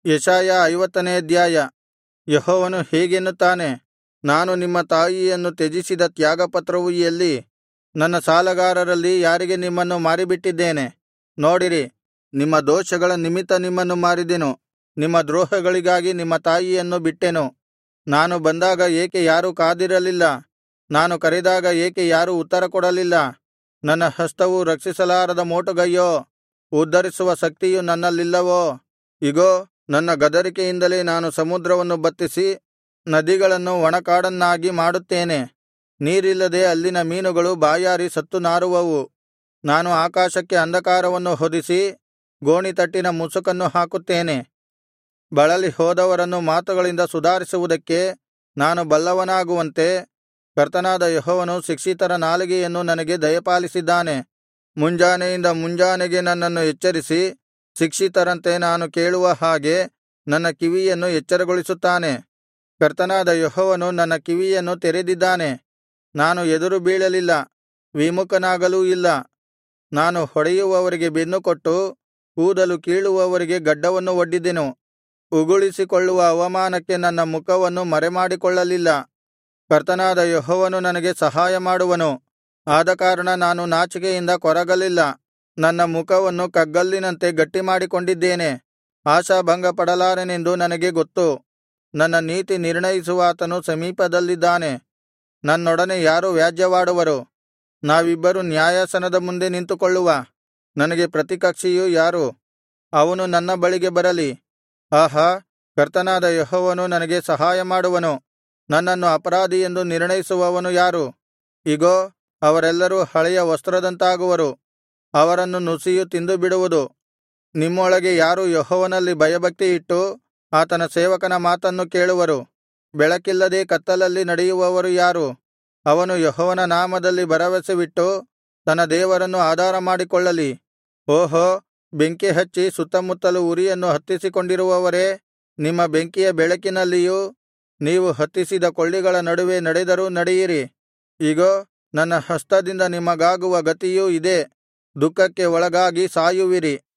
ಯೆಶಾಯ 50ನೇ ಅಧ್ಯಾಯ. ಯೆಹೋವನು ಹೀಗೆನ್ನುತ್ತಾನೆ, ನಾನು ನಿಮ್ಮ ತಾಯಿಯನ್ನು ತ್ಯಜಿಸಿದ ತ್ಯಾಗಪತ್ರವು ಎಲ್ಲಿ? ನನ್ನ ಸಾಲಗಾರರಲ್ಲಿ ಯಾರಿಗೆ ನಿಮ್ಮನ್ನು ಮಾರಿಬಿಟ್ಟಿದ್ದೇನೆ? ನೋಡಿರಿ, ನಿಮ್ಮ ದೋಷಗಳ ನಿಮಿತ್ತ ನಿಮ್ಮನ್ನು ಮಾರಿದೆನು, ನಿಮ್ಮ ದ್ರೋಹಗಳಿಗಾಗಿ ನಿಮ್ಮ ತಾಯಿಯನ್ನು ಬಿಟ್ಟೆನು. ನಾನು ಬಂದಾಗ ಏಕೆ ಯಾರೂ ಕಾದಿರಲಿಲ್ಲ? ನಾನು ಕರೆದಾಗ ಏಕೆ ಯಾರೂ ಉತ್ತರಕೊಡಲಿಲ್ಲ? ನನ್ನ ಹಸ್ತವು ರಕ್ಷಿಸಲಾರದ ಮೋಟುಗೈಯೋ? ಉದ್ಧರಿಸುವ ಶಕ್ತಿಯು ನನ್ನಲ್ಲಿಲ್ಲವೋ? ಇಗೋ, ನನ್ನ ಗದರಿಕೆಯಿಂದಲೇ ನಾನು ಸಮುದ್ರವನ್ನು ಬತ್ತಿಸಿ ನದಿಗಳನ್ನು ಒಣಕಾಡನ್ನಾಗಿ ಮಾಡುತ್ತೇನೆ. ನೀರಿಲ್ಲದೆ ಅಲ್ಲಿನ ಮೀನುಗಳು ಬಾಯಾರಿ ಸತ್ತು ನಾರುವವು. ನಾನು ಆಕಾಶಕ್ಕೆ ಅಂಧಕಾರವನ್ನು ಹೊದಿಸಿ ಗೋಣಿತಟ್ಟಿನ ಮುಸುಕನ್ನು ಹಾಕುತ್ತೇನೆ. ಬಳಲಿ ಹೋದವರನ್ನು ಮಾತುಗಳಿಂದ ಸುಧಾರಿಸುವುದಕ್ಕೆ ನಾನು ಬಲ್ಲವನಾಗುವಂತೆ ಕರ್ತನಾದ ಯೆಹೋವನು ಶಿಕ್ಷಿತರ ನಾಲಿಗೆಯನ್ನು ನನಗೆ ದಯಪಾಲಿಸಿದ್ದಾನೆ. ಮುಂಜಾನೆಯಿಂದ ಮುಂಜಾನೆಗೆ ನನ್ನನ್ನು ಎಚ್ಚರಿಸಿ, ಶಿಕ್ಷಿತರಂತೆ ನಾನು ಕೇಳುವ ಹಾಗೆ ನನ್ನ ಕಿವಿಯನ್ನು ಎಚ್ಚರಗೊಳಿಸುತ್ತಾನೆ. ಕರ್ತನಾದ ಯೆಹೋವನು ನನ್ನ ಕಿವಿಯನ್ನು ತೆರೆದಿದ್ದಾನೆ. ನಾನು ಎದುರು ಬೀಳಲಿಲ್ಲ, ವಿಮುಖನಾಗಲೂ ಇಲ್ಲ. ನಾನು ಹೊಡೆಯುವವರಿಗೆ ಬೆನ್ನುಕೊಟ್ಟು ಕೂದಲು ಕೀಳುವವರಿಗೆ ಗಡ್ಡವನ್ನು ಒಡ್ಡಿದೆನು. ಉಗುಳಿಸಿಕೊಳ್ಳುವ ಅವಮಾನಕ್ಕೆ ನನ್ನ ಮುಖವನ್ನು ಮರೆಮಾಡಿಕೊಳ್ಳಲಿಲ್ಲ. ಕರ್ತನಾದ ಯೆಹೋವನು ನನಗೆ ಸಹಾಯ ಮಾಡುವನು. ಆದಕಾರಣ ನಾನು ನಾಚಿಕೆಯಿಂದ ಕೊರಗಲಿಲ್ಲ. ನನ್ನ ಮುಖವನ್ನು ಕಗ್ಗಲ್ಲಿನಂತೆ ಗಟ್ಟಿಮಾಡಿಕೊಂಡಿದ್ದೇನೆ. ಆಶಾಭಂಗಪಡಲಾರೆನೆಂದು ನನಗೆ ಗೊತ್ತು. ನನ್ನ ನೀತಿ ನಿರ್ಣಯಿಸುವಾತನು ಸಮೀಪದಲ್ಲಿದ್ದಾನೆ. ನನ್ನೊಡನೆ ಯಾರು ವ್ಯಾಜ್ಯವಾಡುವರು? ನಾವಿಬ್ಬರು ನ್ಯಾಯಾಸನದ ಮುಂದೆ ನಿಂತುಕೊಳ್ಳುವ. ನನಗೆ ಪ್ರತಿಕಕ್ಷಿಯು ಯಾರು? ಅವನು ನನ್ನ ಬಳಿಗೆ ಬರಲಿ. ಆಹಾ, ಕರ್ತನಾದ ಯೆಹೋವನು ನನಗೆ ಸಹಾಯ ಮಾಡುವನು. ನನ್ನನ್ನು ಅಪರಾಧಿಯೆಂದು ನಿರ್ಣಯಿಸುವವನು ಯಾರು? ಇಗೋ, ಅವರೆಲ್ಲರೂ ಹಳೆಯ ವಸ್ತ್ರದಂತಾಗುವರು. ಅವರನ್ನು ನುಸಿಯು ತಿಂದುಬಿಡುವುದು. ನಿಮ್ಮೊಳಗೆ ಯಾರು ಯೆಹೋವನಲ್ಲಿ ಭಯಭಕ್ತಿಯಿಟ್ಟು ಆತನ ಸೇವಕನ ಮಾತನ್ನು ಕೇಳುವರು? ಬೆಳಕಿಲ್ಲದೆ ಕತ್ತಲಲ್ಲಿ ನಡೆಯುವವರು ಯಾರು? ಅವನು ಯೆಹೋವನ ನಾಮದಲ್ಲಿ ಭರವಸವಿಟ್ಟು ತನ್ನ ದೇವರನ್ನು ಆಧಾರ ಮಾಡಿಕೊಳ್ಳಲಿ. ಓಹೋ, ಬೆಂಕಿ ಹಚ್ಚಿ ಸುತ್ತಮುತ್ತಲು ಉರಿಯನ್ನು ಹತ್ತಿಸಿಕೊಂಡಿರುವವರೇ, ನಿಮ್ಮ ಬೆಂಕಿಯ ಬೆಳಕಿನಲ್ಲಿಯೂ ನೀವು ಹತ್ತಿಸಿದ ಕೊಳ್ಳಿಗಳ ನಡುವೆ ನಡೆದರೂ ನಡೆಯಿರಿ. ಇಗೋ, ನನ್ನ ಹಸ್ತದಿಂದ ನಿಮಗಾಗುವ ಗತಿಯು ಇದೇ. ದುಃಖಕ್ಕೆ ಒಳಗಾಗಿ ಸಾಯುವಿರಿ.